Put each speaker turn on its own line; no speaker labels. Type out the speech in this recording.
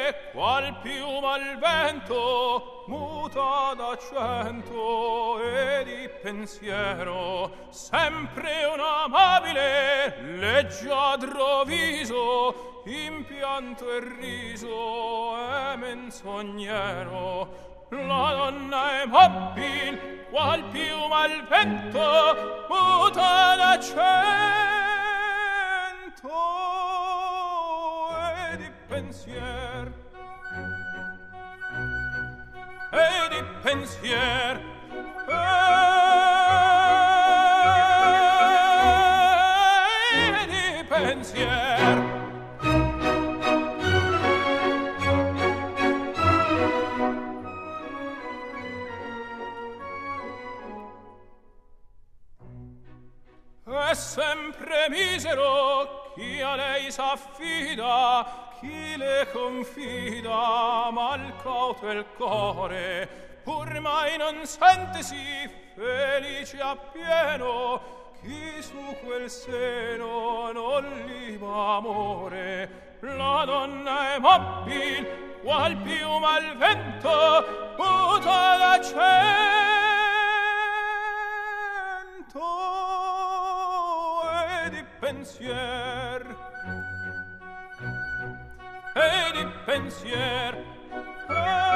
qual piuma al vento muta d'accento e di pensiero, sempre un amabile leggiadro viso, impianto e riso e menzognero. La donna è mobil, qual piuma al vento muta d'accento e di pensier, e di pensier, e di pensier. È sempre misero chi a lei s'affida, chi le confida, mal cauto il core, pur mai non sentesi felice appieno, chi su quel seno non liba amore. La donna è mobil, qual piuma al vento, muta d'accento e di pensier, e di pensier,